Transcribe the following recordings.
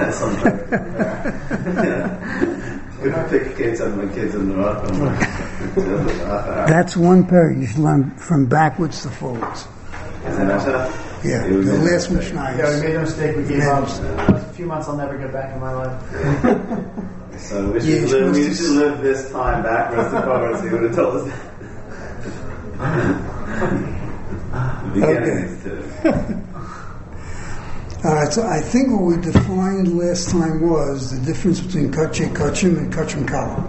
We don't pick kids on my kids in the rock. That's one pair. You should learn from backwards to forwards. Is that Asha? Yeah, the last Mishnah. Yeah, we made a mistake. We gave up. A few months I'll never get back in my life. So we should live this time backwards to forwards. He would have told us that. All right, so I think what we defined last time was the difference between Kachei Kachim and Kachim Kalam.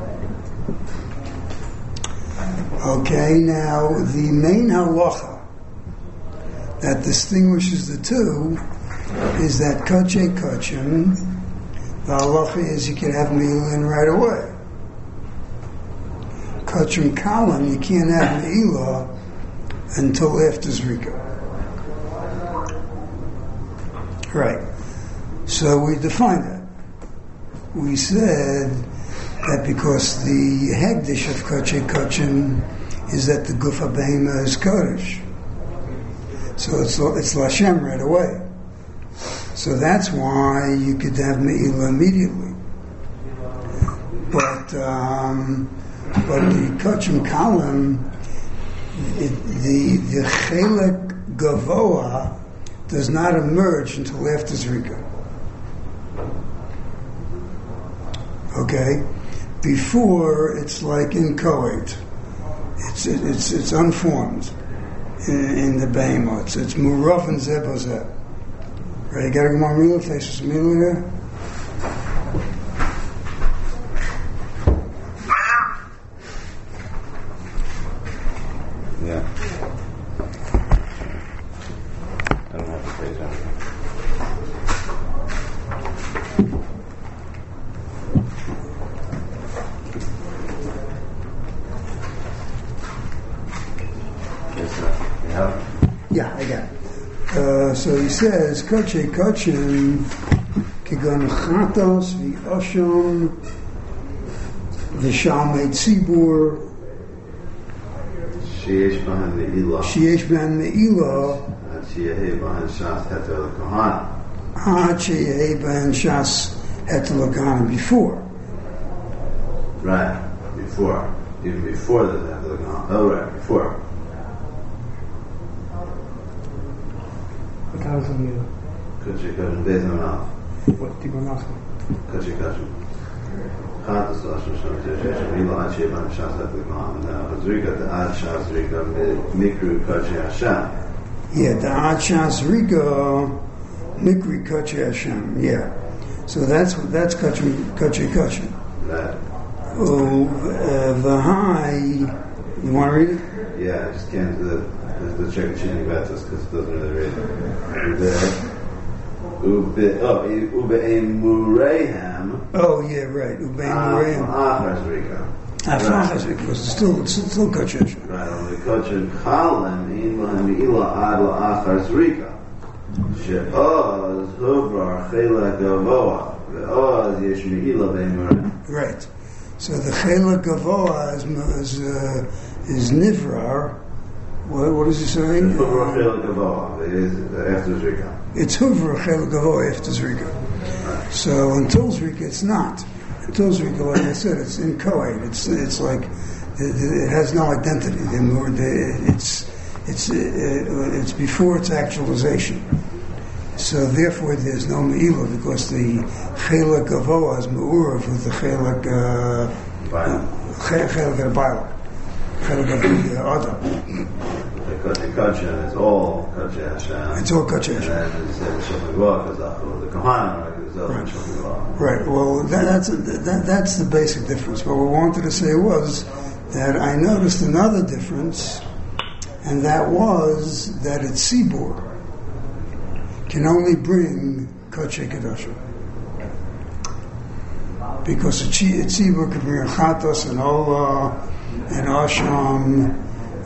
Okay, now the main halacha that distinguishes the two is that Kachei Kachim, the halacha is you can have Me'ilah in right away. Kachim Kalam, you can't have Me'ilah until after Zrika. Right. So we defined that. We said that because the hegdish of Kachei Kachim is that the Guf HaBehema is Kodesh. So it's Lashem right away. So that's why you could have Me'ilah immediately. But the Kachim Kalam, the Chelek Gavoa does not emerge until after Zrika. Okay? Before, it's like in Kohet. It's unformed in the Behemoth. It's Muraf and Zebozeh. Right? You got to go on Mila, faces Mila here. Yeah. Yeah, I got it. So he says, Kachei Kachim, Kigon Chatos, V'oshom, V'shalmei Tzibur, Sheyesh Bahan Me'ilah, Sheyesh Bahan Me'ilah, Ad Sheyeh Bahan Shas Heter L'Kohana, Ad Sheyeh Bahan Shas Heter L'Kohana, before. Right, before. Even before the Heter L'Kohana. Oh, right, before. What time is it? Kachei Kachim, Beis Hamaf. What do you want to ask? Kachei Kachim. Chatos Lashem Shem Sheyesh Me'ilah, Ad Sheyeh Bahan Shas Heter L'Kohana. Now, Zrika, the Ad Shas Zrika, Mikru Kachei Hashem. Yeah, the Ad Shas Zrika, Mikri Kachei Hashem. Yeah. So that's Kachei Kachim. Right. Oh, V'hai, you want to read it? Yeah, I just can't do the check Shini Betzos because it doesn't really read. Ube'em Murehem. Oh, yeah, right. Ube'em Murehem. Achar Zrika. Achar Zrika, because it's still Kachei Hashem. Right, on the Kachei Chalem, in Lahem Me'ilah Ad La'achar Zrika. She'oz Huvrar Chela Gavoa. Ve'oz Yesh Me'ilah Be'em Murehem. Right. So the Chela Gavoa is Nivrar. What is he saying? Huvrar Chela Gavoa is after Zrika. It's Huvrar Chela Gavoa after Zrika. Right. So until Zrika, it's not. Until Zrika, like I said, it's in Kohen. It's like it has no identity. It's before its actualization. So therefore, there's no Me'ilah because the Chelek Gavoa is Me'urav with the Chelek Bailam. Chelek Bailam. Chelek Adam. The Kachei Kachim is all Kachei Hashem. It's all Kachei Hashem. And then you say the Shulchan Aruch because the Kohana is the Shulchan Aruch. Right. Well, that's the basic difference. What we wanted to say was that I noticed another difference, and that was that it's Tzibur can only bring Kachei Kedoshim. Because a Tzibur can bring a Chatos, an Olah, an Asham,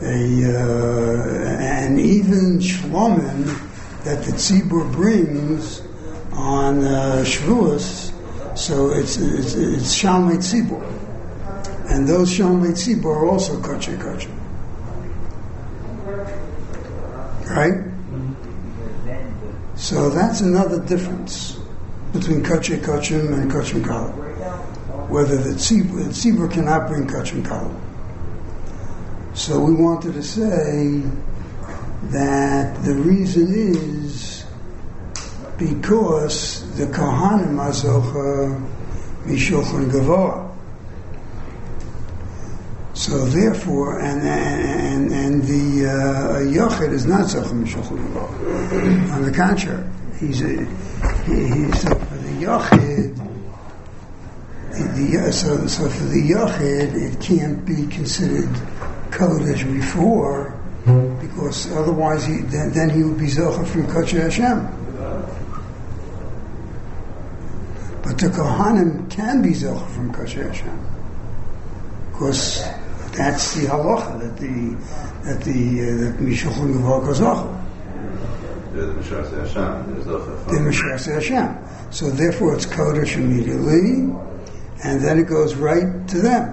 and even Shlomin that the Tzibur brings on Shavuos. So it's Shalmei Tzibur. And those Shalmei Tzibur are also Kachei Kachim. Right? So that's another difference. between Kachay Kachim and Kachim Kala. Whether the tzibur cannot bring Kachim Kala. So we wanted to say that the reason is because the Kohanim are Zocha Mishulchan Gavoa. So therefore, and the Yochid is not Zocha Mishulchan Gavoa. On the contrary, he's so for the Yochid. So for the Yochid, it can't be considered Kodesh before, because otherwise then he would be Zocha from Kachay Hashem. But the Kohanim can be Zocha from Kachay Hashem, because that's the halacha that Mishulchan Gavoa Zocha. The Mishras Hashem. So therefore, it's Kodesh immediately, and then it goes right to them.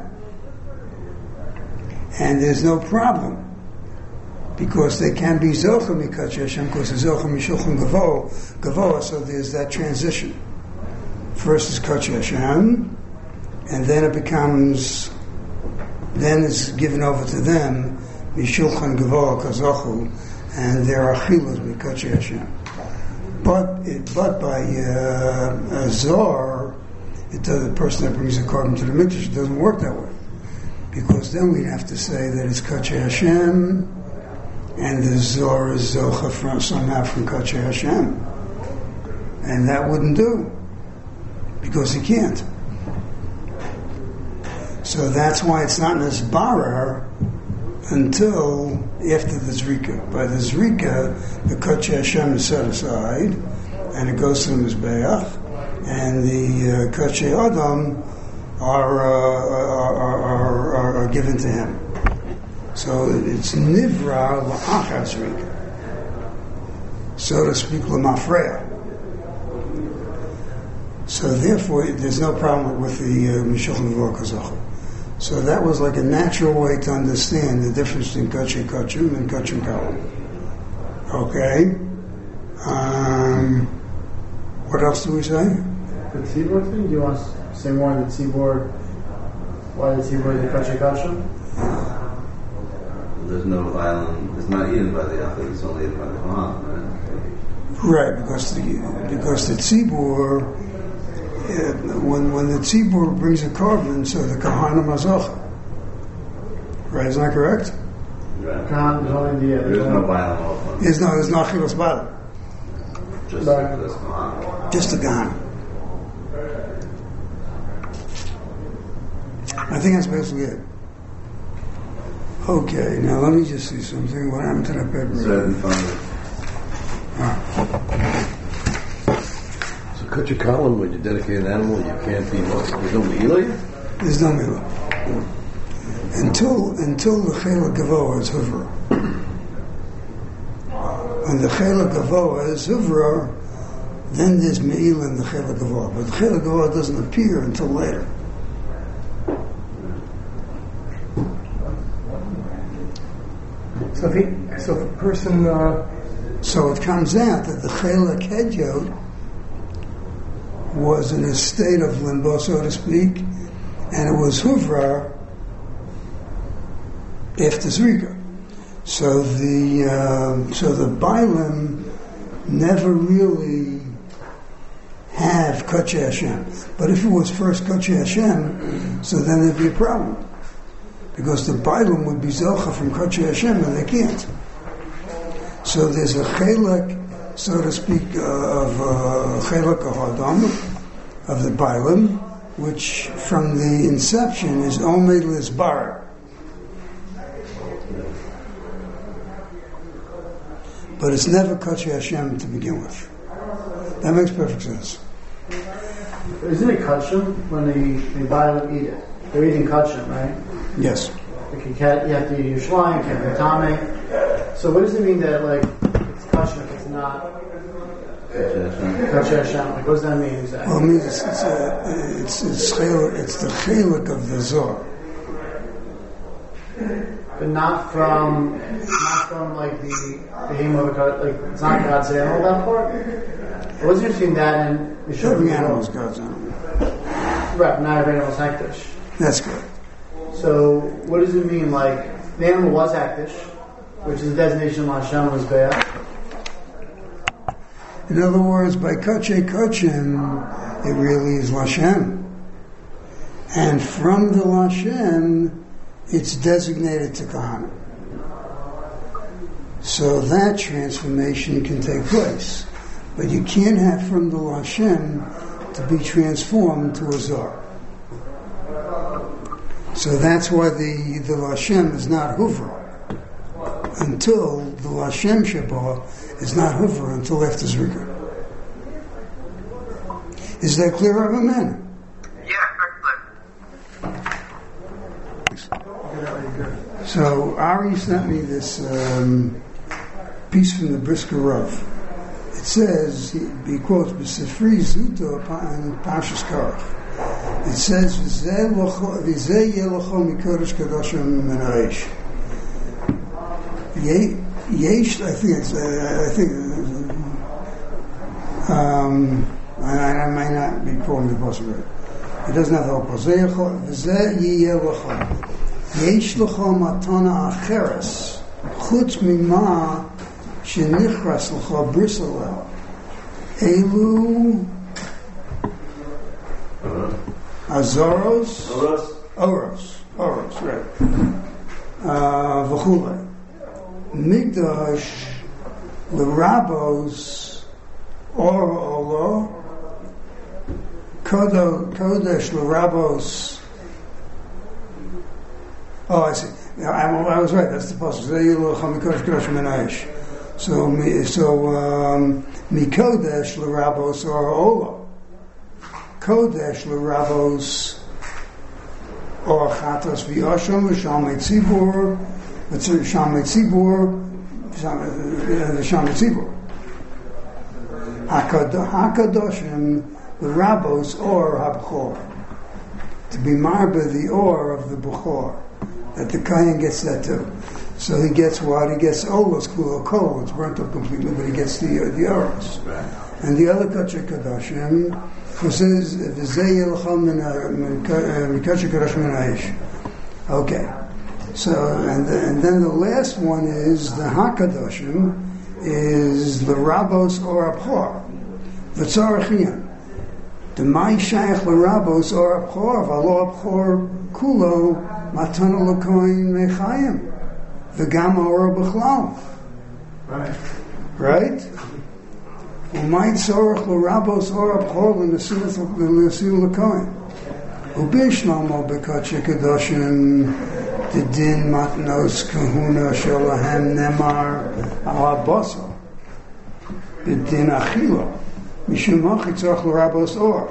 And there's no problem, because they can be Zocha Mikach Hashem, because it's Zocha Mishulchan Gavoa, so there's that transition. First is Kach Hashem, and then it becomes, then it's given over to them, Mishulchan Gavoa Kazochu, and there are Chilas Mikach Hashem. But by Zohar, the person that brings the carbon to the mikdash, it doesn't work that way. Because then we'd have to say that it's Kachay Hashem, and the Zohar is Zocha somehow from Kachay Hashem. And that wouldn't do, because he can't. So that's why it's not Nisbarer until after the Zrika. By the Zrika, the Kachay Hashem is set aside, and it goes to the Mizbeach, and the Kachay Adam are given to him. So it's Nivra La'achar Zrika, so to speak, L'mafreya. So therefore, there's no problem with the Mishulchan Gavoa Kazocha. So that was like a natural way to understand the difference between Kachay Kachim and Kachim Kala. Okay? What else do we say? The Tzibur thing? Do you want to say more on the Tzibur? Why the Tzibur is the Kachay Kachim? There's no violent, it's not eaten by the Yachid, it's only eaten by the Kohanim, right? Right, because the Tzibur, when the Tzibur brings a carbon, so the Kohanim are Zocha. Right, is that correct? Right. Kohanim is only the There's no violent offering. There's no Chilas Bala. Just Right. this Kohanim. Just the Kohanim. I think that's basically it. Okay, now let me just see something. What happened to that paper? It's right in front of So cut your column when you dedicate an animal, you can't be, there's no Mila? There's no Mila. Until the Chela Gavoa is Huvra. When the Chela Gavoa is Huvra, then there's Me'ila in the Chela Gavoa. But the Chela Gavoa doesn't appear until later. So if a person... So it comes out that the Chela Kedyot was in a state of limbo, so to speak, and it was Huvra after Zrika. So the Bailim never really have Kachay Hashem. But if it was first Kachay Hashem, so then there'd be a problem. Because the Bailim would be Zocha from Kachay Hashem, and they can't. So there's a Chelek, so to speak, of Chelek Adam, of the Bailim, which from the inception is Omed Lizbar. But it's never Kachay Hashem to begin with. That makes perfect sense. Isn't it Kachim when the Bailim eat it? They're eating Kachim, right? Yes. You have to eat Yerushalayim, you can't eat Tameh. So what does it mean that it's Kachim if it's not Kachay Hashem? What does that mean exactly? Well, it means it's the Chelek of the Zohar. But not from the Hema, it's not God's animal, that part? What's interesting that and Every animal is God's animal. Right, not every animal is hektish. That's correct. So, what does it mean? Like, the animal was hektish, which is a designation of Hashem was Be'ah. In other words, by Kachay Kachin, it really is Lashem. And from the Lashem, it's designated to Kahana. So that transformation can take place. But you can't have from the Lashem to be transformed to a Zar. So that's why the Lashem is not Huvra until the Lashem Shabbat is not Huvra until after Zrika. Is that clear, Rabbi Man? So Ari sent me this piece from the Brisker Rav. It says, he quotes, "B'sefri Zuto and Pashas Karach." It says, "V'zeh yelocho mikodesh kadoshim menaish." Yesh, I might not be quoting the Pasuk right. It doesn't have the whole Pasuk. V'zeh yelocho. Yesh l'cho matana acheres chutz mima shenichras l'cho brisel elu azoros oros, right. V'chulei migdash l'rabos or olo kodesh l'rabos. Oh, I see. I was right. That's the pasuk. So mikodesh l'rabos or olo, kodesh l'rabos or chatos v'yosham v'shalmei tzibur, v'shalmei tzibur, hakadoshim l'rabos or habchor, to be marba the or of the bechor. That the Kayan gets that too. So he gets what? He gets Olos, Kol, it's burnt up completely, but he gets the Oros. And the other Kachay Kadashim, who says, V'zeh yelcham Kachay Kadashim Aish. Okay. So, and then the last one is the HaKadoshim, is the Rabos or Abhor. V'tzarachiyam. The Mai Shaykh L'Rabos or Abhor, V'alo Abhor Kulo, Matana L'Koin Mechayim, V'gam Ora B'chlal. Right? U'may Tzorach L'Rabos or Abhor L'Nesil L'Koin. U'bishnomo B'kachay Kadoshim, the Din Matnos Kahuna Shalahem Nemar Al Haboso, the Din Achilo. Mishum Hachitzach L'Rabos Or.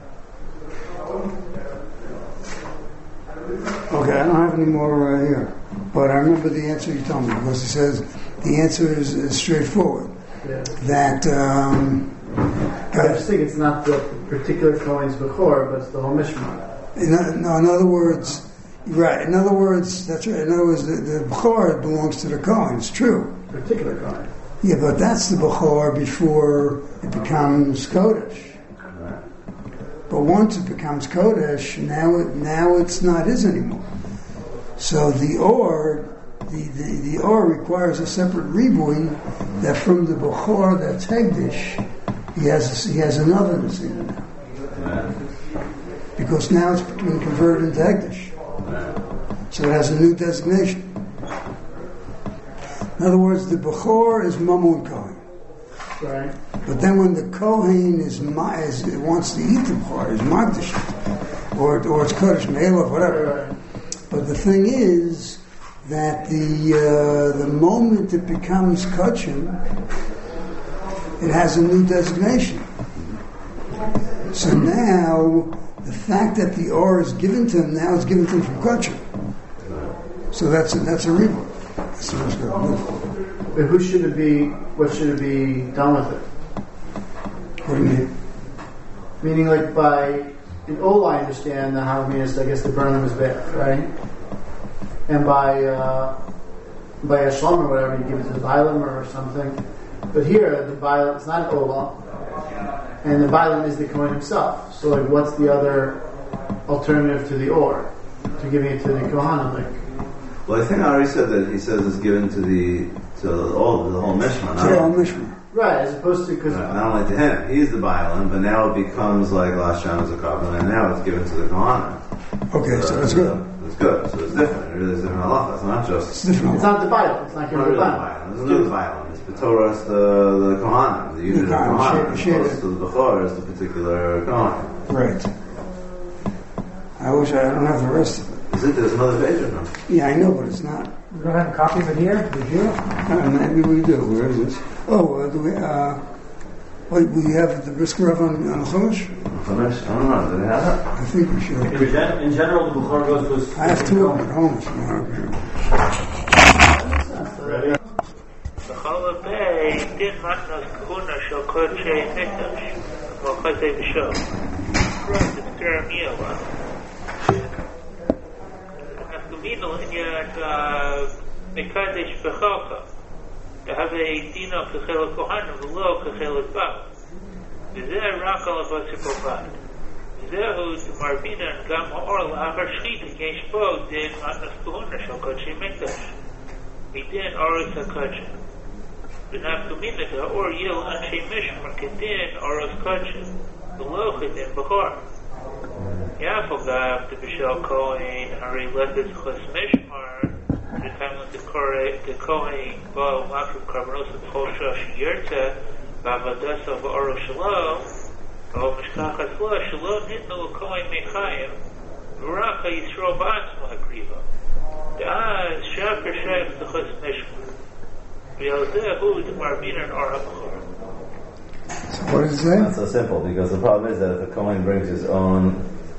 Okay, I don't have any more here, but I remember the answer you told me because it says the answer is straightforward. Yeah. That I just think it's not the particular coins before, but it's the whole mishmar. In other words, right. In other words, that's right. In other words, the bechor belongs to the Kohen. It's true. Particular Kohen. Yeah, but that's the Bechor before it becomes Kodesh. But once it becomes Kodesh, now it's not his anymore. So the Or requires a separate ribui that from the Bechor that's Hegdish, he has another Nesina now. Because now it's been converted into Hegdish. So it has a new designation. In other words, the Bechor is Mamun Kohen. Right. But then when the Kohen wants to eat the Bechor, is Magdish, or it's Kodesh Me'elav, whatever. Right. But the thing is that the moment it becomes Kachin, it has a new designation. So now, the fact that the Or is given to him, now it's given to him from Kachin. So that's a reward. But who should it be? What should it be done with it? What do you mean? Meaning, like in Ola, I understand how it means. I guess the burn them is bad, right? And by a shlom or whatever, you give it to the Bailam or something. But here, the Bailam, it's not Ola. and the Bailam is the Kohen himself. So, like, what's the other alternative to the or? To giving it to the Kohanim? Like, well, I think I already said that he says it's given to the whole Mishmar. To the whole Mishmar. Right, as opposed to, because... Not only to him, he's the Bailam, but now it becomes like last Shem as a carbon, and now it's given to the Kohanim. Okay, so that's good. It's good, so it's different. It really is different halacha. It's not just... It's different. It's not the Bailam, it's not It's not giving really the the Bailam. Bailam. It's another Bailam. It's the Torah, it's the Kohanim, the unit of Kohanim, Kohanim. As share opposed to the Bechor is the particular Kohanim. Right. I wish I don't have the rest of it. Is it? There's another page or no? Yeah, I know, but it's not. You don't have a copy of it here? Did you? Maybe we do. Where is it? Oh, do we? Wait, we have the brisker of on Chumash? Chumash? I don't know. Do they have it? I think we should. In general, the Bukhar goes to his... I have two of them at home. Ready? B'chol Bay did matnos kahuna shel kodshei mikdash v'chazei b'shol. Cross the term Yehovah. Nafkumino inyan mekadesh b'cholcha. Have a dino kachel kohanim v'lo kachel b'am. V'zeh rak al avosir b'vad. V'zehu t'marbina gam ha'or l'achar shchita yesh bo din matnos kahuna shel kodshei mikdash. Midin oros ha'kodshei. V'nafkumina ha'or yil anshe mishmar kedin oros kodshei. V'lo kedin b'chor. Yafogav the Bishal Kohen Hari Letis Chos Mishmar the time of the Kohen Bo Mafrim Karbanos of Chosha Shiyerta Vavadasa V'Oro Shalom O Mishkachas Lo Shalom Nitno Kohen Mechayim V'Raka Yisrael Ba'atzma Hakriva Da'az Shaker Shayim the Chos Mishmar V'Yalzehu the Marbina and Or HaBachor. So what is that? Not so simple, because the problem is that if a Kohen brings his own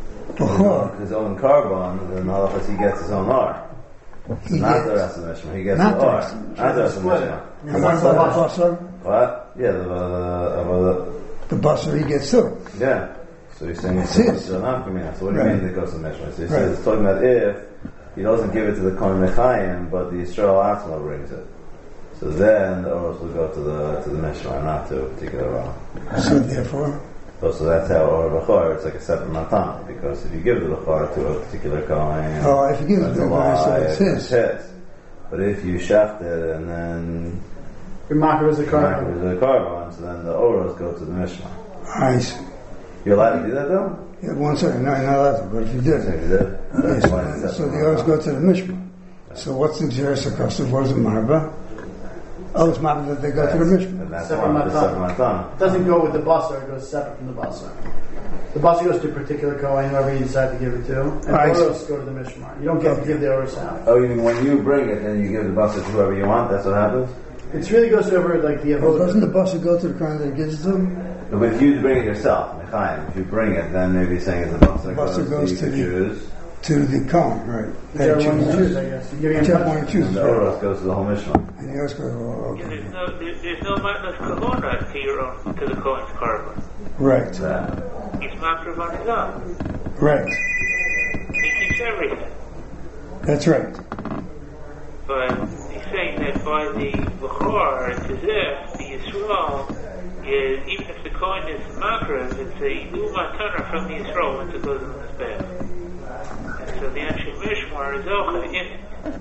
carbon, then halacha he gets his own R. It's not the rest of the Mishmar. He gets the R. Not the rest of the Mishmar. What? Yeah, the basar he gets too. Yeah. So you're saying it's his. So what do you mean that it goes to the Mishmar? So he says it's talking about if he doesn't give it to the Kohen Mechayim, but the Yisrael Atzma brings it. So then the Oros will go to the Mishmar, not to a particular Ra. So therefore, so that's how Or B'chor, it's like a separate matan, because if you give the B'chor to a particular Kohen, if you give it to the Kohen, so it's his. But if you shaft it and then your makar is a carbon. So then the Oros go to the Mishmar. I see. You're allowed to do that though? Yeah, one second. No, you're not allowed to, but if you did. Yes, so the Oros go to the Mishmar. So what's the Xeris HaKosov? What is it, Marba? Oh, it's Marba that they go to the Mishmar. And that's Separate matan. It doesn't go with the basar, it goes separate from the basar. The basar goes to a particular Kohen, whoever you decide to give it to, and the Oros go to the Mishmar. You don't get to give the Oros out. Oh, you mean when you bring it, then you give the basar to whoever you want, that's what happens? It really goes over like the Well, Avodah. doesn't the basar go to the Kohen that gives it to him? No, but if you bring it yourself, Mechayim, if you bring it, then maybe saying it's the basar goes to the Kohen, right? Whichever one you choose, I guess. Whichever one you choose. And the Oros goes to the whole Mishmar. And the Oros goes, okay. There's no matnas kahuna to your own, to the Kohen's carbon. Right. He's makriv on his own. Right. He keeps everything. That's right. But he's saying that by the Bechor, it's as if the Yisrael is, even if the Kohen is makriv, it's a new matana from the Yisrael once it goes in this bed. And so the Anshe Mishmar is Zocha in it.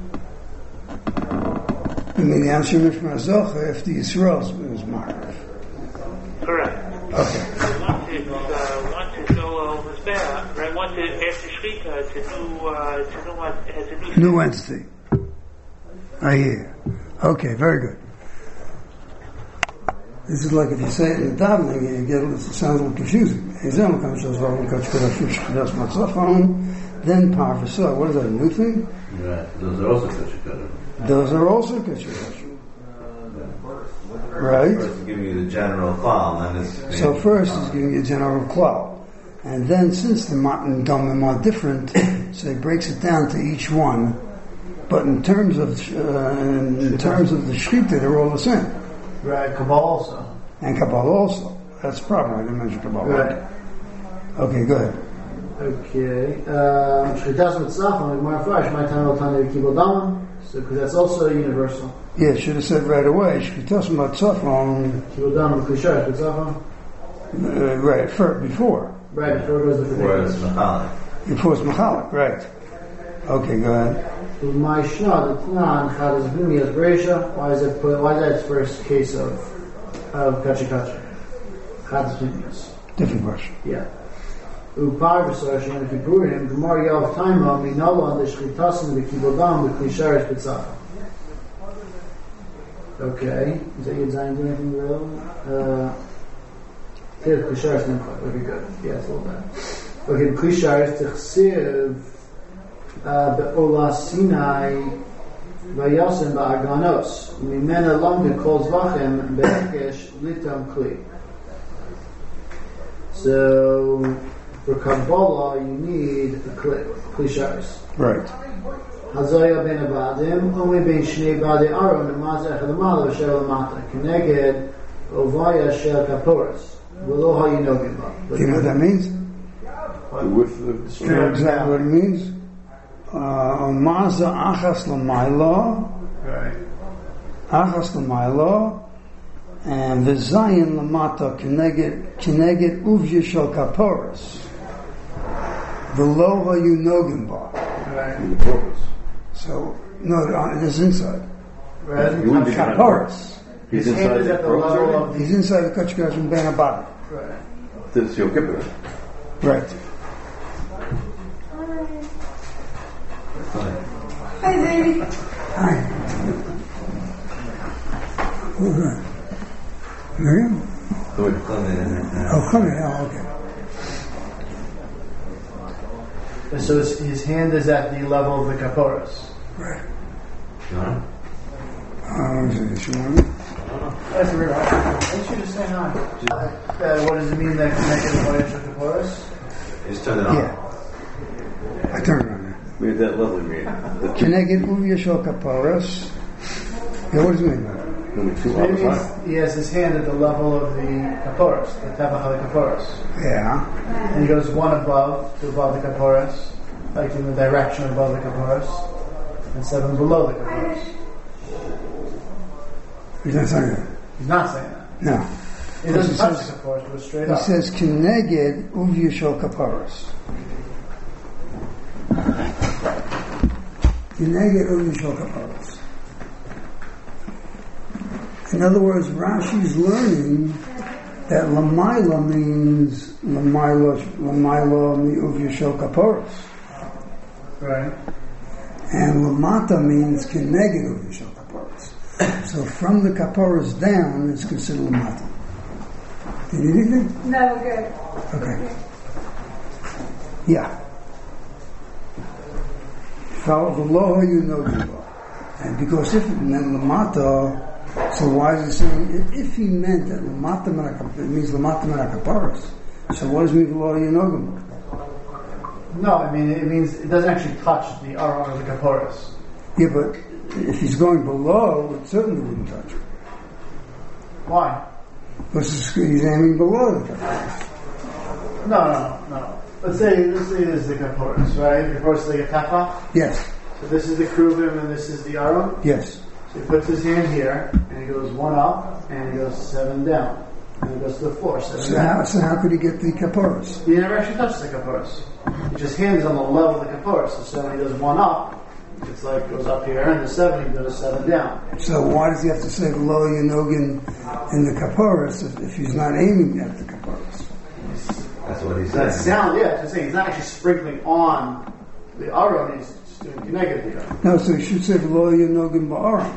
I mean, the Anshe Mishmar Zocha if the Yisrael is marked. Correct. Okay. So once it's no Mizbeach, right? Once it after Shechita, it's a new entity. I hear. Okay, very good. This is like if you say it in the davening, it sounds a little confusing. Then parvasa. What is that? A new thing? Right. Those are also kachikadim. Those are also kachikadim. Right. First, giving you the general klal, and then it's so first, he's giving you a general klal, and then since the mat and domim are different, so he breaks it down to each one. But in terms of the shechita, they're all the same. Right, Kabbalah also. And Kabbalah also. That's proper. I didn't mention Kabbalah. Right. Okay, go ahead. Okay. Shchitas mitzachon, like Marafresh, my time will tell you kibbutz damim. So, because that's also universal. Yeah, should have said right away. Shchitas mitzachon. Kibbutz damim, kushar, mitzachon. Right, before. Right, before it goes to the Whereas Mikdash. Machalik. Before it's Machalik, right. Okay, go ahead. My Shna, the Tnan, Chadaz Bimi as Beresha. Why is that its first case of Kachi Kachi? Chadaz Bimi. Different question. Yeah. Upar v'sarashin and kipurim Gemar Yav Taima Minala and the Shchitasim v'kibodam v'klisharis b'tzach. Okay. Is that Yud Zayin doing anything real? Klisharis Nimcha. Okay, good. Yeah, it's a little bit. Okay, Klisharis Tichsiv Be'ola Sinai Vayasim Ba'aganos Mimena Lamdi Kol Zvachim Be'ekesh Litam Kli. So, for Kabbalah, you need a Klisharis. Right. Hazaya ben Abadim, only ben Shnei Badi Aron, and Mazah Chadamala, Vashel Amata, Keneged, Ovaya Shel Kaporas, Veloha Yinogim. Do you know what that means? With Do you know exactly what it means? Maza achas l'maylo, Right. achas l'maylo, and v'zayin l'mata keneged uvya shel kaporas. V'lo ha'yunogim ba. Right. the purpose. So, no, it is inside. Right. You wouldn't be trying to- Kaporas. He's His hand inside is the at the purpose level already? of the. He's inside the Kachkash and Ben Abad. Right. This Yom Kippur. Right. Hi, baby. Hi. Who's that? Miriam? Good. Oh, come here. Oh, okay. So his hand is at the level of the Kaporas. Right. No? Is she want me? That's weird. Why don't you just say hi? What does it mean that Keneged Ovaya Shel Kaporas? Just turn it on. Yeah. I turned it on there. We had that lovely meeting. Keneged uvya shel kaporas. Yeah, what does it mean? Only two Maybe hours high. he has his hand at the level of the Kaporas, the Tevach of the Kaporas. Yeah. And he goes one above to above the Kaporas, like in the direction above the Kaporas, and seven below the Kaporas. He's not saying that. He's not saying that. No. He doesn't He touch says- the Kaporas, it goes straight He up. says Keneged uvya shel kaporas. Keneged uvya shel kaporas. In other words, Rashi's learning that Lamaila means Lamaila mi'uvya shel kaporas. Right. And Lamata means Keneged uvya shel kaporas. So from the kaporas down, it's considered Lamata. Do you need anything? No, we're good. Okay. Yeah. V'lo you know Giba. And because if it meant Lamata, so why is he saying, if he meant that Lamata it means Lamata Menakaparas, so what does it mean V'lo you know Giba? No, I mean, it means it doesn't actually touch the Aron or the Kaporas. Yeah, but if he's going below, it certainly wouldn't touch it. Why? Because he's aiming below the Kaparas. No. Let's say this is the Kaporas, right? The Kaporas is like a Tefa. Yes, So this is the Kruvim and this is the Aron. yes. So he puts his hand here, and he goes one up, and he goes seven down. And he goes to the floor, seven down. So how could he get the Kaparas? He never actually touches the Kaporas. He just hands on the level of the Kaporas. So when he does one up, it's like goes up here, and the seven, he does seven down. So why does he have to say below Yanogin in the Kaparas if he's not aiming at the Kaparas? That's what he's That saying. sound, yeah, to say he's not actually sprinkling on the Aron, he's just doing Keneged here. No, so he should say below Yanogin Ba'aram.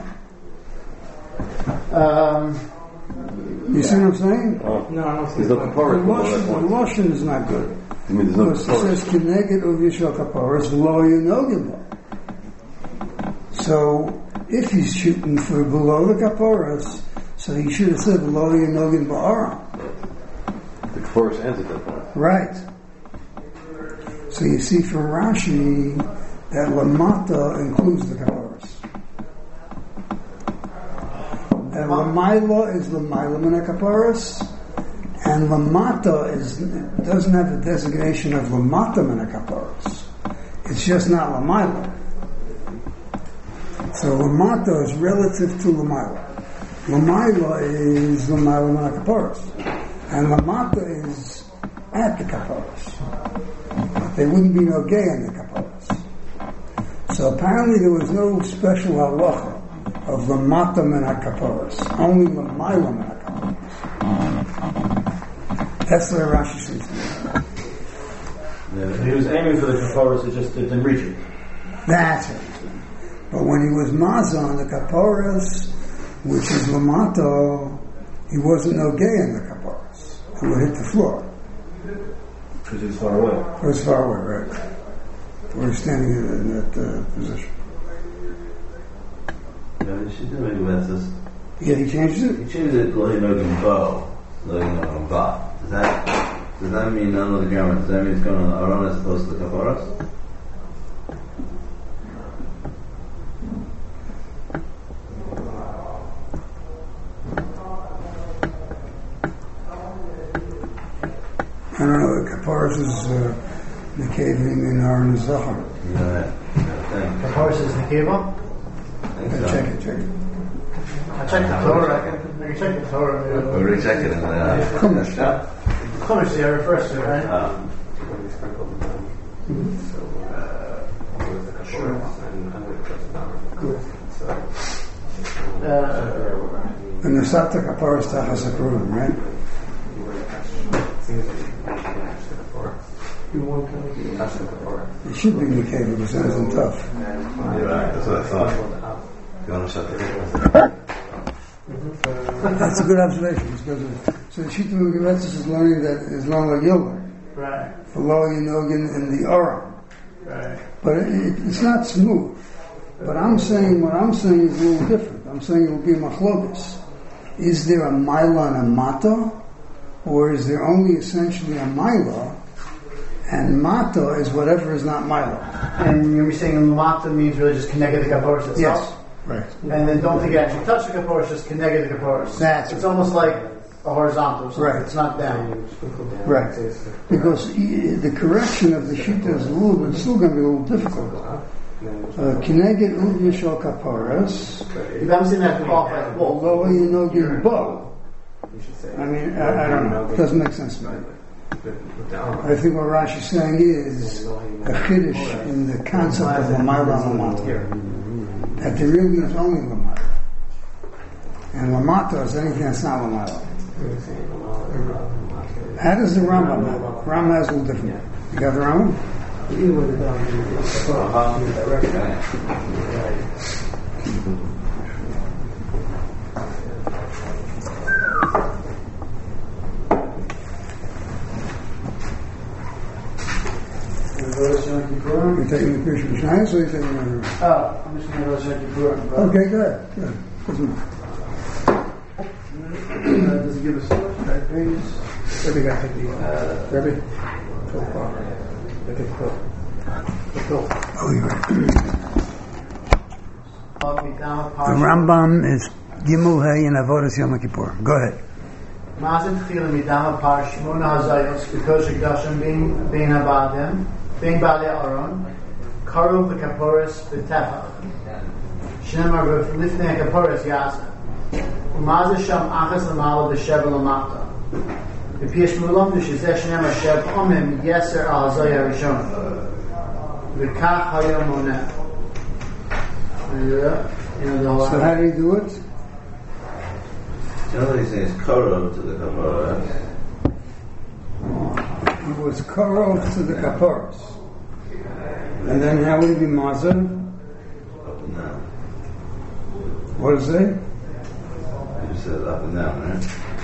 You see what I'm saying? No, I don't There's no The Kapara. Lashon is not good. I mean, there's no Because it says Kapara. Keneged of Yishal Kaparas below Yanogin Ba. So if he's shooting for below the Kaparas, so he should have said below Yanogin Ba'aram. The Kapara ends at that point. Right. So you see from Rashi that Lamata includes the Kaparas. And Lamaila is Lamaila Mina Kaparas, and Lamata doesn't have the designation of Lamata Mina Kaparas. It's just not Lamaila. So Lamata is relative to Lamaila. Lamaila is Lamaila Mina Kaparas. and Lamata is at the kaparas. But they wouldn't be no gay in the kaparas. So apparently there was no special halacha of Lamata min kaparas, only Lamayla min kaparas. That's the way Rashi sees it. Yeah, he was aiming for the kaparas, it just didn't reach it. That's it. But when he was maza on the kaparas, which is Lamato, he wasn't no gay in the kaparas. He would hit the floor. Because he was far away. He was far away, right? We're standing in that position. Yeah, she did make lenses. Yeah, he changed it? He changed it lo hinogim bo, lo hinogim ba. Does that mean none of the grammar? Does that mean it's going on the Aron as opposed to the kaparas? I don't know, the kaparas is the caving in Aaron Zahar. Yeah. Kaparas is Nekeva? Check it. I checked the Torah. I can check the Torah. We're rechecking it now. Chumash. Chumash, yeah, refers to it, right? And the Sata kaparas tachas hakurim, right? It should be Nekeva because that isn't tough. You're right, that's what I thought. You want to shut the That's a good observation. So the Shita Mugimetzis is learning that is long like you'll learn. Right. For Lo Yinogin in the Aram. Right. But it's not smooth. But what I'm saying is a little different. I'm saying it will be machlokas. Is there a Maila and a Mata? Or is there only essentially a Maila? And Mata is whatever is not Maila. And you're saying Mata means really just connected the kaparas itself? Yes. Right. And then don't think you actually touch the kaparas, just connected the kaparas. It's almost like a horizontal. So right. It's not down. Right. Because the correction of the Shita is still going to be a little difficult. Kineged Uvyashal Kaparas. If I'm saying that off like whoa. Lo Yinogin Bo. I mean, I don't know. It doesn't make sense to me. I think what Rashi is saying is a chiddush in the concept of Lamayla and Lamata. That there really is only Lamata. And Lamata is anything that's not Lamayla. How does the Rambam have it? Rambam has a little different. You got the Rambam? You're taking the Krishna Mishnayos or you're taking the Oh, I'm just going to go check the Torah. Okay, good. Doesn't matter. Does it give us that page? Rebbe got to take the Rebbe. Oh, you're right. The Rambam is Gimel Hey in Avodas Yom Kippur. Go ahead. Mazin Tchila Midama Par Shmona Hazayos because Shekdashim being Abadim, being Bali Aron, Karov the Kaporis the Tefach. Shnemar Lifnei Kaporis Yasa. Umazin Sham Achas Lamala the Shevel Lamata. The Pish Mulam the Shizeh Shnemar Shev Omim Yeser Al Hazaya Rishon. The Kach Hayom Moneh. So how do you do it? You know what he's saying is korov to the kaparas. It was korov to the kaparas. And then how would it be mazah? Up and down. What does it say? You said up and down, right?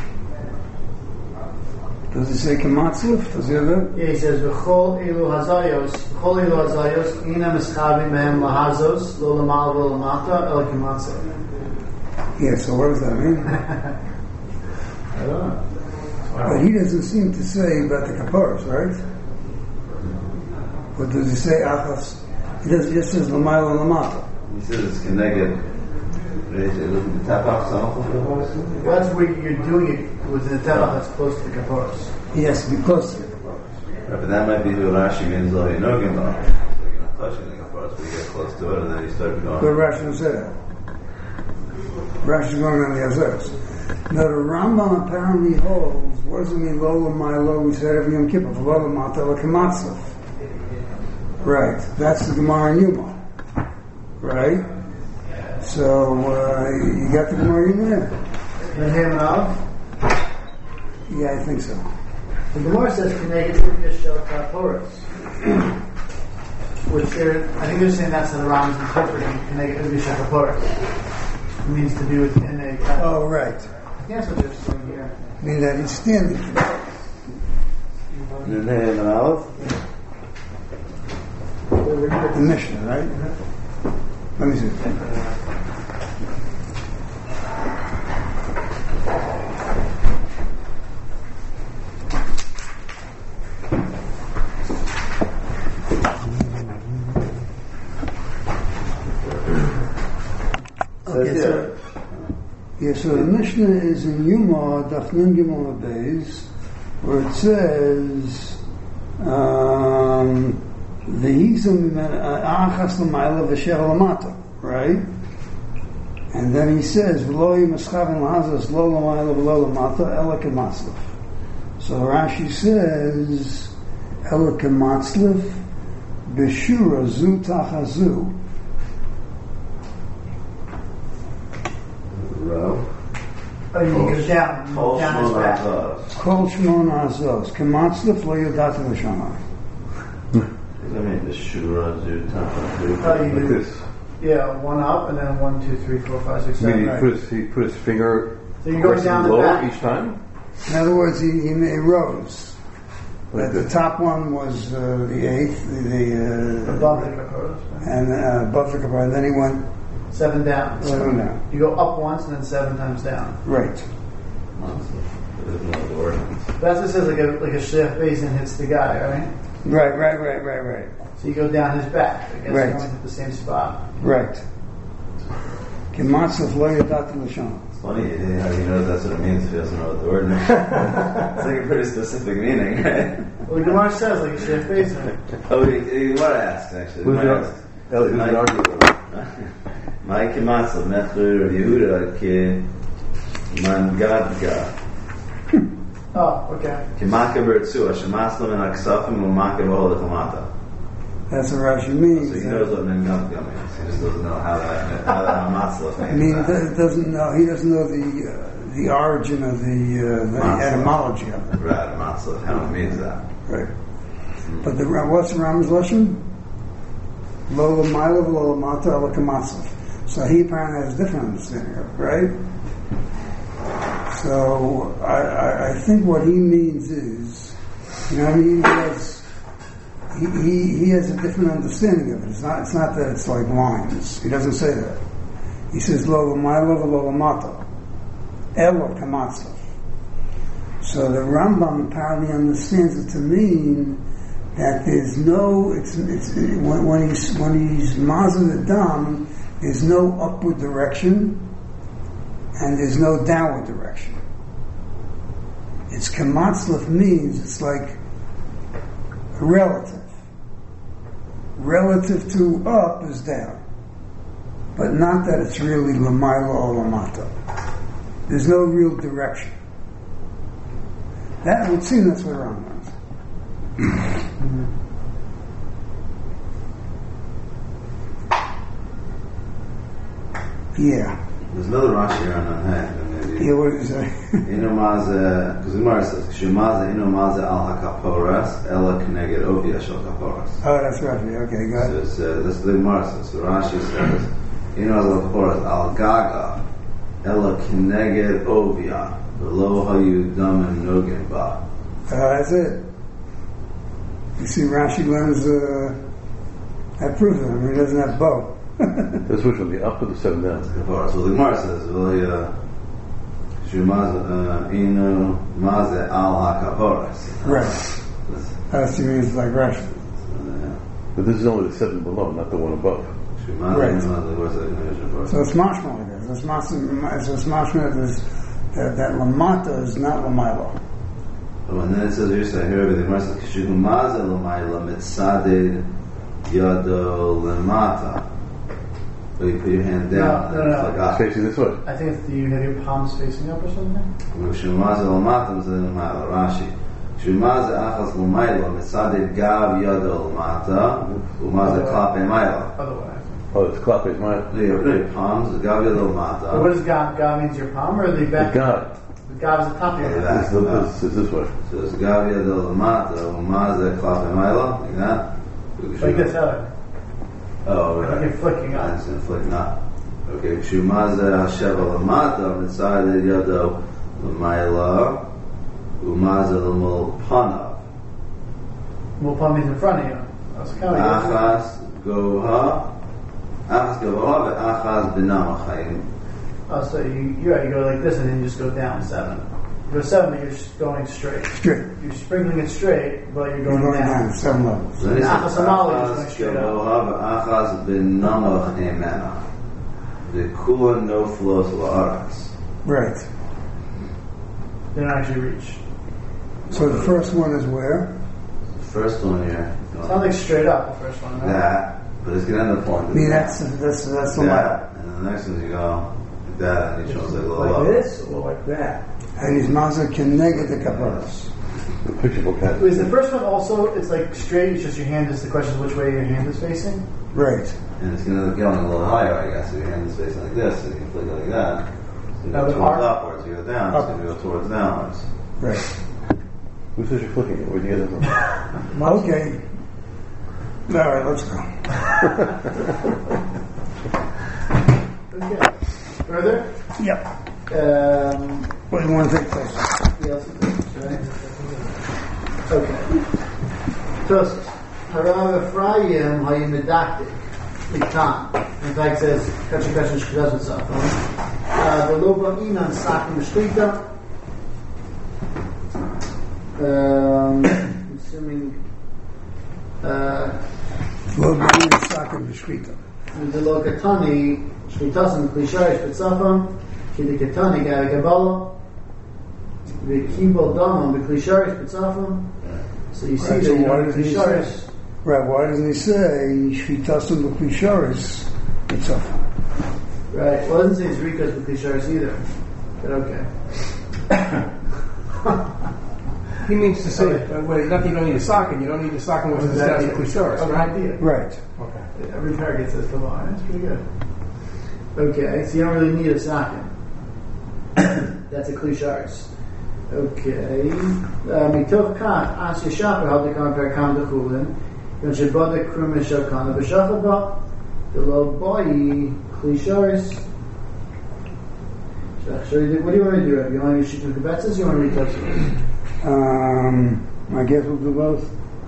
Does it say kamatzlif? Does it have that? Yeah, he says, V'chol elu hazayos, ina mischavim mehem lahazos, lo lamal v'lo lamata, el kamatzah. Yeah, so what does that mean? I don't know. But he doesn't seem to say about the kaparas, right? What does he say? Achas? He just says lamayla lamata. He says it's connected. The tapach sample. That's where you're doing it with the tefach that's close to the kaparas. Yes, because But that might be what Rashi means. Lo hinogim bo. So you're not touching the kaparas, but you get close to it, and then you start going. but Rashi doesn't say that. Rashi is going on the Azeres. Now the Rambam apparently holds, what does it mean, Lo L'maylo, we said every Yom Kippur, Lo L'mata L'kamatzah. Right, that's the Gemara in Yuma. Right? So, you got the Gemara in there? And him and Av? Yeah, I think so. The Gemara says Keneged Uvia Kaporos. Which I think they're saying that's how the Rambam's interpreting Keneged Uvia Kaporos. It means to be within a kind of... Oh, right. I think that's what they're saying here. I mean that he's standing. Nunheim and Aleph. The Mishnah, right? Let me see. Okay, so the Mishnah is in Yuma, Daf Nun Gimel Beis, where it says, right? And then he says, so Rashi says, Elakamatzlif Beshura Zu Tachazu. Oh, you go down his back. Kol Shmon Azos. Kamatzlif Lo Yodat L'Shamar. I mean, the Shura Zuta. Oh, you Like do. this. Yeah, one up and then 1, 2, 3, 4, 5, 6, I mean, 7. he put his finger So you're going down the lower back. each time? In other words, he rose. Like The this. top one was the eighth, Above the Kaporos. and above the kapara. And then he went 7 down. 7 down. You go up once and then 7 times down. Right. There's no ordinance. That's what it says, like a chef basin hits the guy, right? Right. So you go down his back. I guess Right. you're going to the same spot. Right. Kematzah lo yadat l'shon. It's funny how he knows that's what it means if he doesn't know what the word means. It's like a pretty specific meaning, right? Well, the Gemara says, like a chef basin. Oh, he what asked actually? Who's He the asked. Ellie, who's the argument? My Kimatzah, Mechler, Yehuda, Ke Mangadga. Oh, okay. Kimaka Bertzua, Shemaslam and Aksafim, Umaka Bahol Lechamata. That's what Rashi means. So he knows what Mengadga means. He just doesn't know how that Matzlach I means. mean, he doesn't know the origin of the Matzlach. etymology of it. Right, Matzlach, how it means that. Right. But what's the Rambam's lesson? Lo l'maylo v'lo l'mata ala kamatzlif. So he apparently has a different understanding of it, right? So I think what he means is, he has a different understanding of it. It's not that it's like lines. He doesn't say that. He says lo l'maylo v'lo l'mata ela kamatzlif. So the Rambam apparently understands it to mean that there's no, when he's mazal the dam, there's no upward direction and there's no downward direction. It's kamatzlif means it's like relative. Relative to up is down. But not that it's really l'maylo or l'mata. There's no real direction. That would seem that's what Rambam is. Yeah. There's another Rashi on that. Yeah, what is that? Because the Gemara says, Shumaza ino maza al hakaporas, ela keneged ovia shel kaporas. Oh, that's Rashi. Okay, got it. So this is the Gemara says. So Rashi says, ino maza al hakaporas, al gaga, ela keneged ovia, v'lo hayu damen nogin ba. That's it. You see, Rashi learns that proves it. I mean, he doesn't have bow. That's which one, the up or the 7 down? Kaporas. So the Gemara says, Shumaza ino maza al hakaporas. Right. That's what he means like Rashi. But this is only the 7 below, not the one above. Right. Ino maza, what's that condition for? So it's mashma like this. It's mashma that lamata is not lamaylo. And then it says, you're saying here, the Gemara says, Shumaza l'mayla mitzadid yado lemata. Or you put your hand down. No. It's like up. Facing this way. I think you have your palms facing up or something. Shumaza l'mata, זה למעלה, רש"י. Shumaza achas l'mayla, מצד גב ידו למטה, ומה זה כלפי מעלה. Otherwise. Oh, it's clockwise, mine. Your palms, גב ידו למטה. What is gav? Gav means your palm or the back? The God. The gav is the top of your head. It's this way. So it's גב ידו למטה, ומה זה כלפי מעלה, like that. Like this, Alex. Oh, right. Like you're flicking up. That's flicking up. Okay, כשומזה השבע למטה, מצד ידו למעלה, ומזה למול פניו. Well, palm means in front of you. That's kind of אחס גבוה, ואחס בינם החיים. Oh, so you go like this and then you just go down 7. You go 7, but you're going straight. Straight. You're sprinkling it straight, but you're You're going going down. down 7 levels. אז אני אחס המעלה is going אחס straight up. גבוה, ואחס בינם החיימנה. וכולן נופלות לארץ. Right. They don't actually reach. So the first one is where? The first one here. Sounds like straight up, the first one, right? That, but it's going to end up pointing. I mean, that's the ladder. that. And then the next one you go like that, and he shows like a little up. this or like that? And his mazah can negate the kaparas. The picture book has Is the first one also, it's like straight, it's just your hand is the question which way your hand is facing? Right. And it's going to go a little higher, I guess. If your hand is facing like this, so you can flick it like that. So you Now go the towards arc- upwards, you go down, so you go towards downwards. Right. Who says you're flicking it? Where'd you get that from? Okay. All right, let's go. Okay. Further? Yep. What do you want to take first? Right? Okay. First, Harav Ephraim Hayimedaktik. Ikan. In fact, it says, Kachin Shkidaz with Safon. The Loba Inan Sakim Shkrita. Assuming. Well, we need Sakim B'Shvita. The Lokatani Shkritasim Klisharish B'Tzafam. Kidikatani Gari Kabbalah. The Kibol Damam B'Klisharish B'Tzafam. So you see Right, that so you why know doesn't he Klisharish. Right, why doesn't he say Shvitasum B'Klisharis? It's up. Right. Well, it doesn't say it's Rikas B'Klisharis either. But okay. He means to say, not that you don't need a sock, and you don't need a sock unless it's down to Klisharis, right? Idea. Right. Okay. Every target says come on. That's pretty good. Okay, so you don't really need a socket. That's a Klisharis. Okay. Mitov Kach, As Yeshaper, how to compare Kam to Chulin. Yon Shebodek Krum Shakana B'Shachaba. The low boy Klisharis. What do you want to do? You want to shoot the Kebetzes? You want to read Topsis? I guess we'll do both.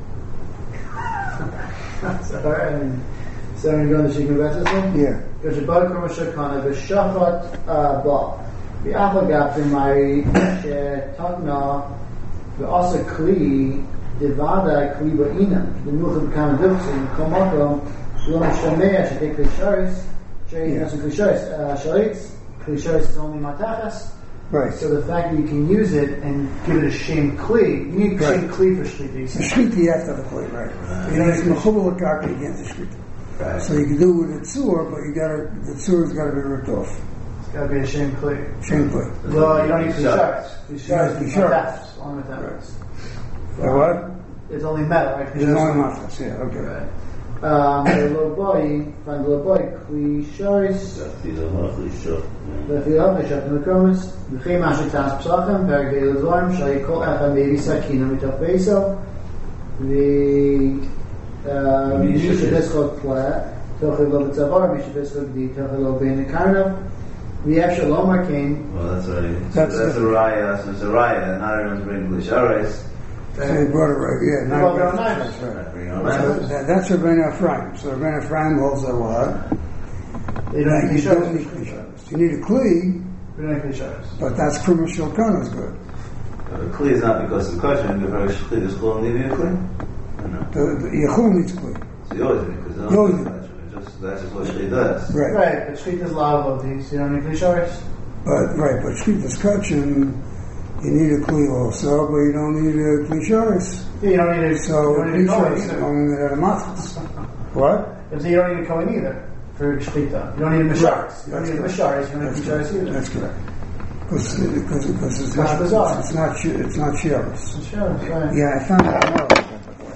So, alright. So I'm going to go to the Shikha Betzes? Yeah. Because the Bad Krum Shakana B'Shachat Ba. The Achagap in my Takna, the Asa Kli, the Vada Kli Ba'ina, the Nuchim Kam Duksin, Komakom, Yom Shamea, Shadik Klisharis, Shay Nasu Klisharis, Sharitz, Klisharis is only Matachas. Right. So the fact that you can use it and give it a Shem Kli, you need Shem Kli for Shlita. The Shvita you have to have a plate, right? You know, it's Mechubal Akaka, you can't do Shvita. Right. So you can do it with a tzur, but the tzur's got to be ripped off. It's got to be a Shem Kli. Same plate. No, you don't need Klisharis. Klisharis is Klisharis. Matachas, only Matachas. What? It's only metal, right? There's only Matas, yeah, okay. Right. The low boy, find the low boy, Klisharis. The Filah, the Shat Mekomis, the Chema Shetas Psachim, Pergay Lazorm, Shai Kol Echa Meiri Sakina Mitaf Beso, the Misha Beskot Pla, Tochel Lo B'Tzavar, Misha Beskot Di, Tochel Lo Bein Karnav, the Shalom Arcane. Well, that's right. That's So that's a raya. So it's a raya. Not everyone's bringing Klisharis. So they brought it right, yeah. Well, they're nice. That's right. Bring on that. That's Rabbeinu Ephraim. So Rabbeinu Ephraim holds that what? They don't need You don't Klisharis. need Klisharis. You need a Kli, We don't need Klisharis. but that's Krum Shulchan is good. But the Kli is not because of question. The very Kli, does Kli need a Kli? No. The Yechul needs Kli. So you always need because You always need. that's just what Shli does. Right. Right, but Shvita's Lava of these, you don't need Klisharis. But Shvita's Kachin, you need a Kli also, but you don't need a Klisharis. Yeah, you don't need a So you don't need a Kohen Klisharis either. only that are Matas. What? So you don't need a Kohen either. for shchita. You don't need a misharis. You don't need a misharis. You don't need a misharis either. That's correct. Because it's That's bizarre. It's not shiras. Misharis, right? Yeah, I found that out.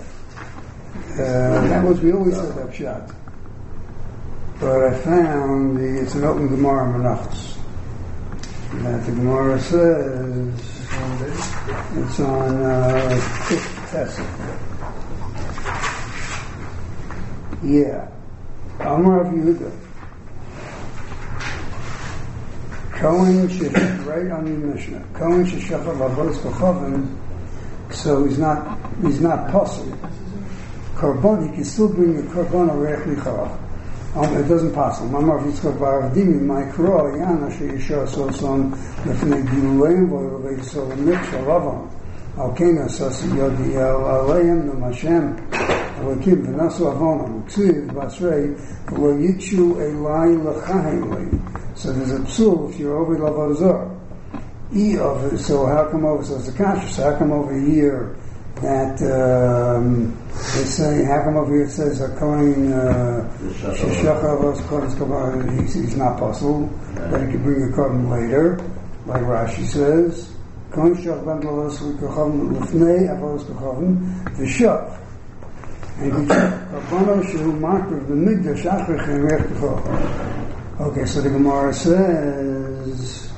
That was, we always said that shot. But I found it's an open Gemara Menachos. That the Gemara says it's on fifth test. Yeah. Amar of Yehuda. Kohen should right on the Mishnah. Kohen should shafar lavos b'chavim, so he's not possible. Korban, he can still bring a korban orech licharach. It doesn't pass him. Amar v'yitzchak ba'avdim my kro yana she'yishar soson lefnei giluleim v'yrovei solamik shalavam al kena sasi yodi aleim l'mashem alekim v'nasu avonam ksiv basrei v'lo yitshu elai l'chaim. So there's a psul if you're over lavazor. So how come over? So it's a kasha. So how come over here that they say? How come over here it says a kohen he's not possible, but he can bring a korban later, like Rashi says. Kohen shach ben lalos v'kochavim lefnei avos kochavim v'shav. And korbanos shehu makriv b'migdash achrei chemerech k'chol. Okay, so the Gemara says.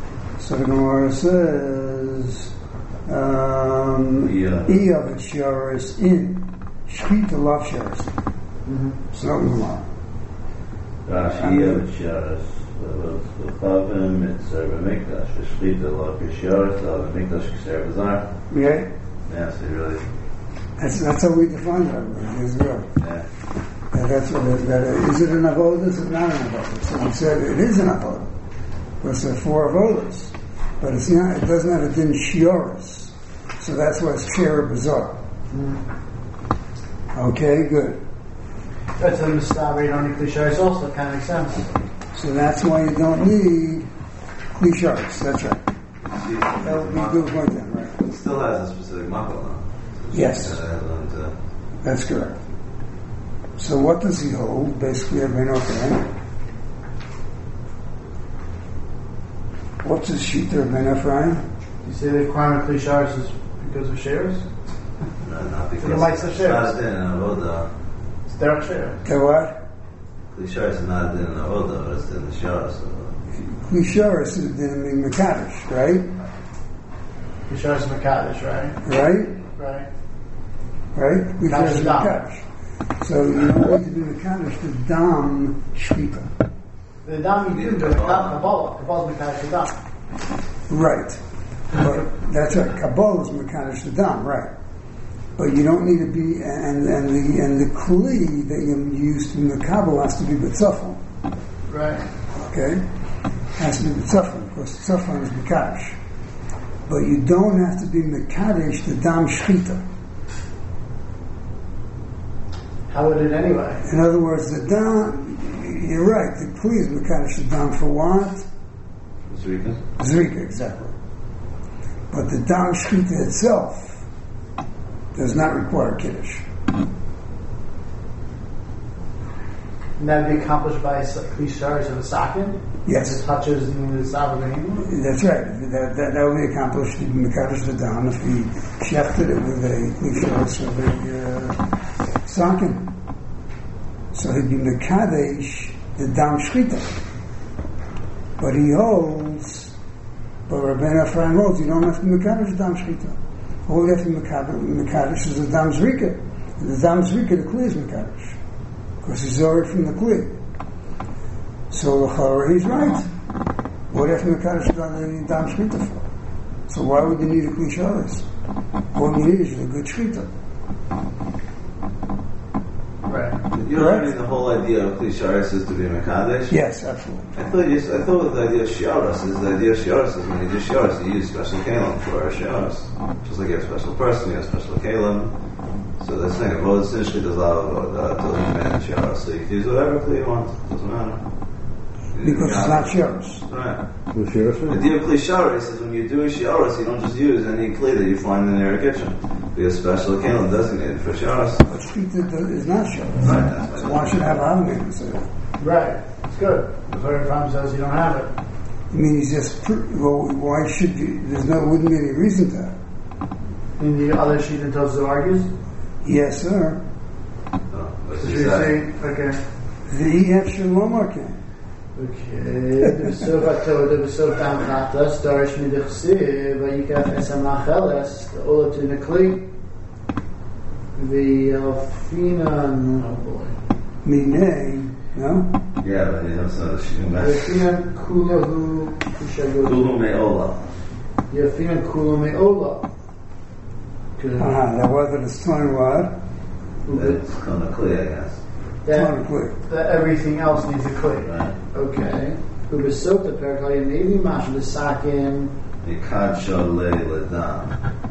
Iya v'sharis in shchita lav sharis. So that was Gemara. Rashi Iya v'sharis v'chavim mitzer v'mikdash v'shchita lav sharis v'mikdash k'ser v'zar. Yeah. Yeah, so really. That's how we define that as well. Yeah. That's what is it an avodah? Is it not an avodah? So we said it is an avodah. Because there are 4 avodas, but it's not. It doesn't have a din shioris. So that's why it's share bizarre. Okay, good. That's a mistake. You don't need klisharis also. Kind of makes sense. So that's why you don't need klisharis. That's right. That would be a good point then, right? It still has a specific makom though. Yes, that's correct. So what does he hold? Basically, okay. What's his shita of Ben Ephraim? You say the requirement of klisharis is because of shares? No, not because it likes the shares. Not a din in avoda. It's their shares. Okay, what? Klisharis is not a din in avoda, but it's in the sharas. Klisharis is din in Mekadosh, right? Klisharis is Mekadosh, right? Right? Right. Right? Klisharis is Mekadosh. So you don't need to do Mekadosh to dam shvita. The dam you do, but Kabbalah. Kabbalah is Mekadosh the dam. Right. But that's right. Kabbalah is Mekadosh the dam, right? But you don't need to be, and the kli that you use to Mekabel has to be B'tzafon. Right. Okay? Has to be B'tzafon, because Tzafon is Mekadosh. But you don't have to be Mekadosh the dam shchita. How would it anyway? In other words, the dam, you're right, the kli is Mekadosh the dam for what? Zrika? Zrika, exactly. But the dam shchita itself does not require Kiddush. And that would be accomplished by klisharis of a sakin? Yes. It touches the Zavah. That's right. That will be accomplished in Mekadosh the dam if he shefted it with a klisharis of a sakin. So he'd be Mekadosh the dam shchita. But he holds, but Rabbeinu Ephraim holds, you don't have to Mekadosh the dam shchita. All you have to Mekadosh is the dam zrika. And the dam zrika, the kli is Mekadosh. Because he's already from the kli. So he's right. What if Mekadosh the dam shchita for? So why would you need a kli sharis? All you need is a good shchita. Right. You know, I mean, the whole idea of klisharis is to be mekadesh. Yes, absolutely. I thought the idea of shiaras is when you do shiaras, you use special kalim for shiaras. Just like you have a special person, you have special kalim. So that's the thing. Avodah sinishli does allow to man shiaras. So you can use whatever kli you want. It doesn't matter. Because it's not shiaras. Right. The shiaras? The idea of klisharis is when you do a shiaras, you don't just use any kli that you find in your kitchen. be a special candle designated for Shabbos. But Shechita is not Shabbos. Right. So why should I have Havamim instead of? Right. It's good. The Torah problem says you don't have it. I mean, he's just, why should you, wouldn't be any reason to have. In the other sheet that tells the argues? Yes, sir. What's So he you're saying? saying, okay. The EF Shalom Arkan. Okay. בסוף התורה, בסוף תמחתס, דורש מדכסיב, ויקח אסמך אלס, עולת נקלי, ואלפינן, oh boy. Minei, no? Yeah, but he doesn't know the Shittim Mesh. יפינן כולו, Kulu Me'ola. יפינן כולו מעולה. Now whether it's torn what? It's kind of clear, I guess. Torn quick. That everything else needs a click. Right. Okay. ובסוף הפרק היה נביא משהו לסכן. Mikadsha Le Ledam.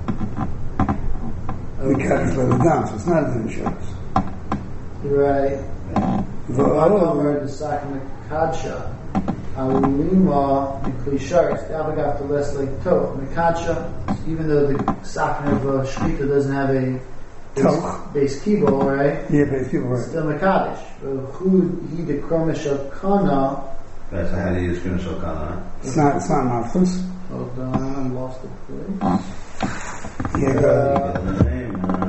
We cut it for the down, so it's not an insurance. Right. V'adamar l'sakhen mekadsha. Alima l'klisharis. The Abba to less like toch. Mekadsha, even though the sakhen of Shechita doesn't have a base kibble, right? Yeah, but people right. Still mekadosh. Who he the kromish of kana. Right, so how do you use Krimesh Elkanah? It's not Malchus. Hold on, I lost the place. Yeah, go The name.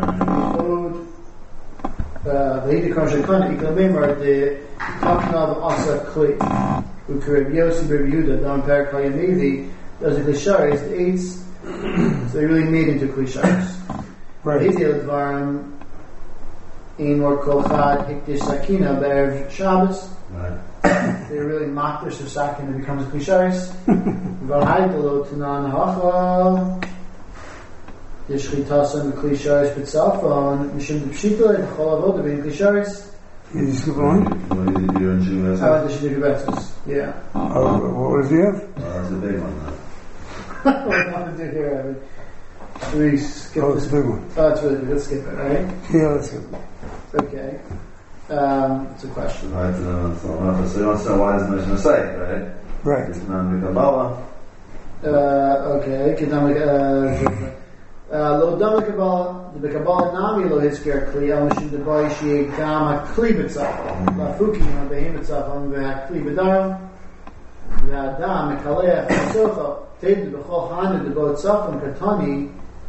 V'hidi kromish of kana. Iklamimar the taknav asa kli. U'kereb Yossi Ber Yehuda Dam Per Kayamivi. Those are klisharis. The eights. So they really made into klisharis. Right. Hizil Dvarim in or Kolchad Hikdish Sakina Be'erev Shabbos. Right. They really mock their Sakin and becomes a Klisharis. V'haidalo Tanan Hacha Yeshchitasan Klisharis B'tzafon Mishim B'pshita and Chol Avoda Bein Klisharis. You just keep on? What did you do in Shuvah? The Shidduch Betzos. Yeah. Oh, what was the F? That's a big one, though. What do I want to do here, Evan? Should we skip Oh, this? it's a big one. Oh, it's really good. Let's skip it, right? Yeah, let's skip it. Okay. It's a question. Right, so you want to know why doesn't the Mishnah say it, right? Right. It's not Kabbalah. Okay. Lo dam Kabbalah, the Kabbalah nami lo hitzker kli, al mishim de boy shei gam a kli b'tzaf, la fuki ma behem b'tzaf, am ve'ha kli b'daram, ve'adam mekalech b'tzocha, teid b'chol hana de bo tzaf, am katani,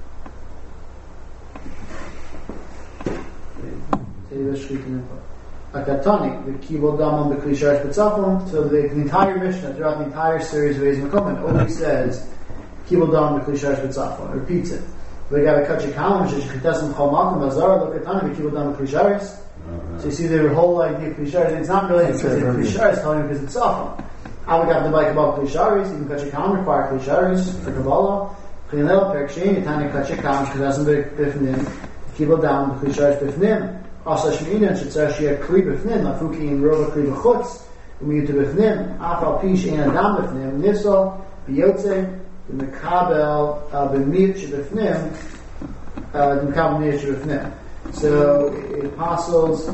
teid b'shchitin a katani, the kibol damam b'kli sharish b'tzafon. So the entire Mishnah, throughout the entire series of Beis Mekomim, only says kibol damam b'kli sharish b'tzafon, repeats it. We got a kachik halam, which is chitasim chol makom, azar, lo katani, b'kibol damam b'kli sharish. So you see the whole idea of kli sharish, it's not really because kli sharish, telling you because it's tzafon. I would have the bike about kli sharish, even kachik halam require kli sharish for Kabbalah. Chinel, perk shein, yitani kachik halam, chitasim b'fnim, kibol damam b'kli sharish b'fnim. Also, Shemina should say she had kli b'fnim, lafuki in rova kli b'chutz, umiyutu b'fnim, afal pish ein adam b'fnim, nifsal, b'yotze, b'mekabel, b'miyut sheb'fnim, b'mekabel miyut sheb'fnim. So, the apostles,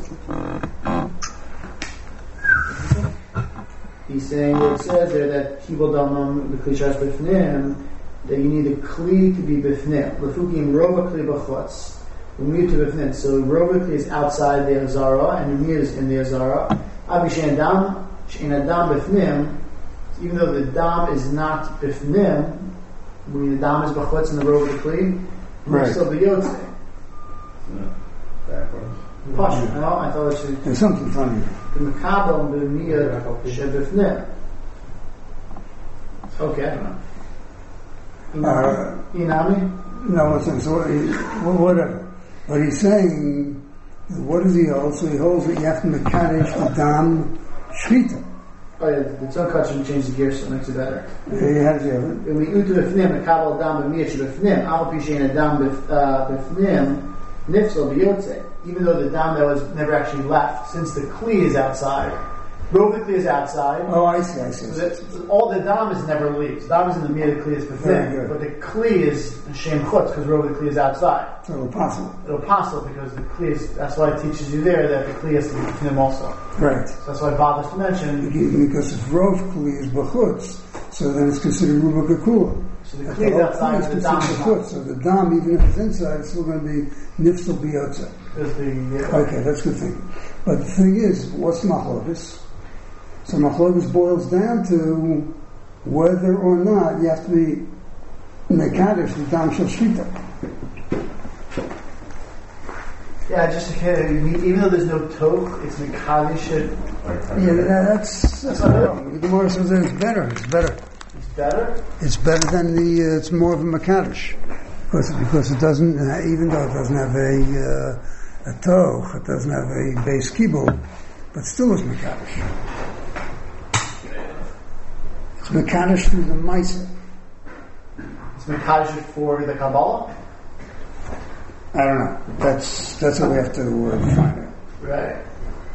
he's saying what it says there, that kibol damam b'kli sharish b'fnim, that you need a kli to be b'fnim, lafuki in rova kli b'chutz. So Rovik is outside the Azara and Umir is in the Azara. Abishan Dam, in a Dam Bifnim, even though the Dam is not Bifnim, when the Dam is Bachutz and the Rovik Kli, Right. still be Yotze. Backwards. Pasha, no? I thought it should There's something funny. be Mekabel and B'miyah Shebifnim. Okay, I don't know. Inami? No, listen, so whatever. But he's saying, what does he hold? So he holds that you have to mekadesh Adam Shchita. Oh yeah, the tzon kachim changed the gears, so it makes it better. How does he have it? When we utu b'fnim, mekabel adam b'miyah sheb'fnim, al pi shein adam b'fnim, nifsal b'yotze. Even though the dam that was never actually left, since the kli is outside, Rov the kli is outside. Oh, I see. So all the dam is never leaves. Dam is in the middle, the kli is b'fnim, but the kli is shem chutz because Rov the kli is outside. So it'll possible. It'll possible because the kli is. That's why it teaches you there that the kli has to be b'fnim also. Right. So that's why it bothers to mention. Because if Rov Kli is Bachutz, so then it's considered Ruba Kakula. So the At kli is whole outside, point the is dam considered is the not. foot, so the dam, even if it's inside, it's still going to be nifsel biyotza. There's the, Okay, that's a good thing. But the thing is, what's machlokas? So machlokas boils down to whether or not you have to be mekadesh the dam shel shvita. yeah, just even though there's no toch, it's mekadesh it. Yeah, that's not wrong. The Gemara says that it's better. It's better. It's better. It's better than the. It's more of a mekadesh because it doesn't. Even though it doesn't have a toch, it doesn't have a base kibul, but still is mekadesh. It's mekadesh through the ma'aser. It's mekadesh it for the Kabbalah. I don't know. That's what we have to find out. Right.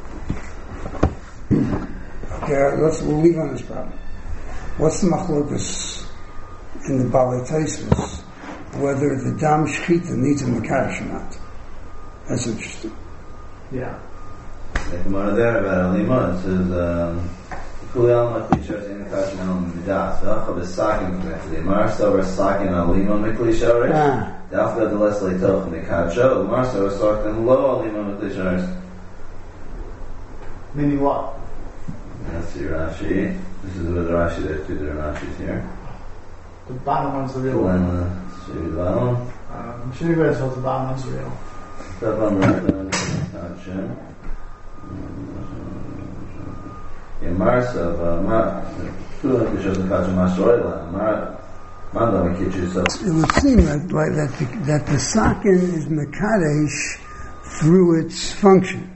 Okay, we'll leave on this problem. What's the machlokas in the Balei Tosfos whether the dam shchita needs a mekadesh or not? That's interesting. Yeah. The Gemara there about Alima, it says, Kuli Alma Klishar in the Kashim Elam Midas, Velcha Besakim connected. The Mar Sober Sakin Alima Miklishar, Dafka the Leslie Toch Mikadjo, the Mar Sober Sakin Lo Alima Miklishar. Meaning what? That's the Rashi. This is with Rashi, there's two different Rashis here. The bottom one's the real one. Kulan, Should be better told the bottom one's real. Tavam Radan, Kachim. In Marsa, Kulan Klishar in Kachim Mashoila, Manda Mikichu, so. It would seem that the sakin is mekadesh through its function.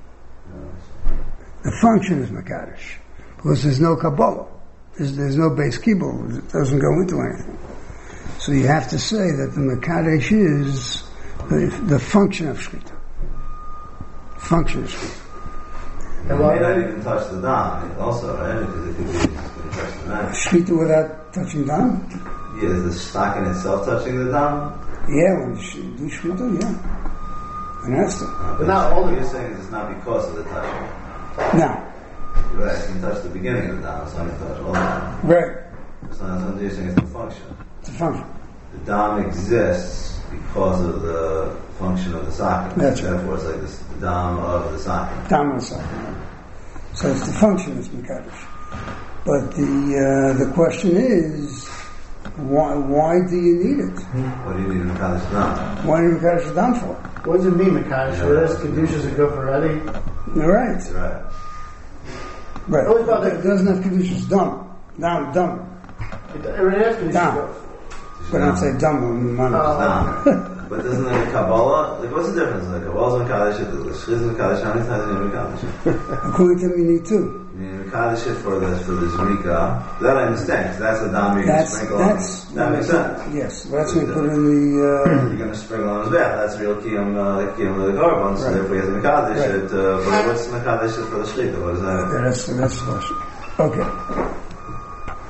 The function is mekadesh because there's no kabbalah, there's no base kibul, it doesn't go into anything. So you have to say that the mekadesh is the function of shchita. Function of shchita. And why not even touch the dam? Also, right? Because it could be touch the dam. Shchita without touching dam? Yeah, is the stocking itself touching the dam? Yeah, when you do shchita, yeah. And that's But not all of you're it. saying it's not because of the touching. now. Right, you can touch the beginning of the dam, it's not going to touch all the dam. Right. It's not you're saying it's the function. It's a function. The dam exists because of the function of the socket. That's right. Therefore, it's like this, the dam of the socket. Dam and sakin. So it's the function that's mekadesh. But the question is, why do you need it? What do you need in Kaddish dam? Why do you mekadesh the dam for? What does it mean, mekadesh? Yeah. Where does kedushas that go for already? Right. That's right. Right. Only about It doesn't have kedushas dam. Dam. It already has kedushas Dam. that go. But I'd say dam. Dam. But doesn't the Kabbalah, like what's the difference? Like Kabbalah's in Kaddish, the Shchiz in Kaddish, how many times do you need Kaddish? According to him, you need two. You need Kaddish for the Zrika. That I understand, because that's the dam you're going to sprinkle on. That makes sense. Yes. That's when you put in the. You're going to sprinkle on his bath. That's real kiyum of the carbon. So Right. therefore, he has a mekadesh. Right. But what's the mekadesh for the shchita? What is that? That's the question. Okay.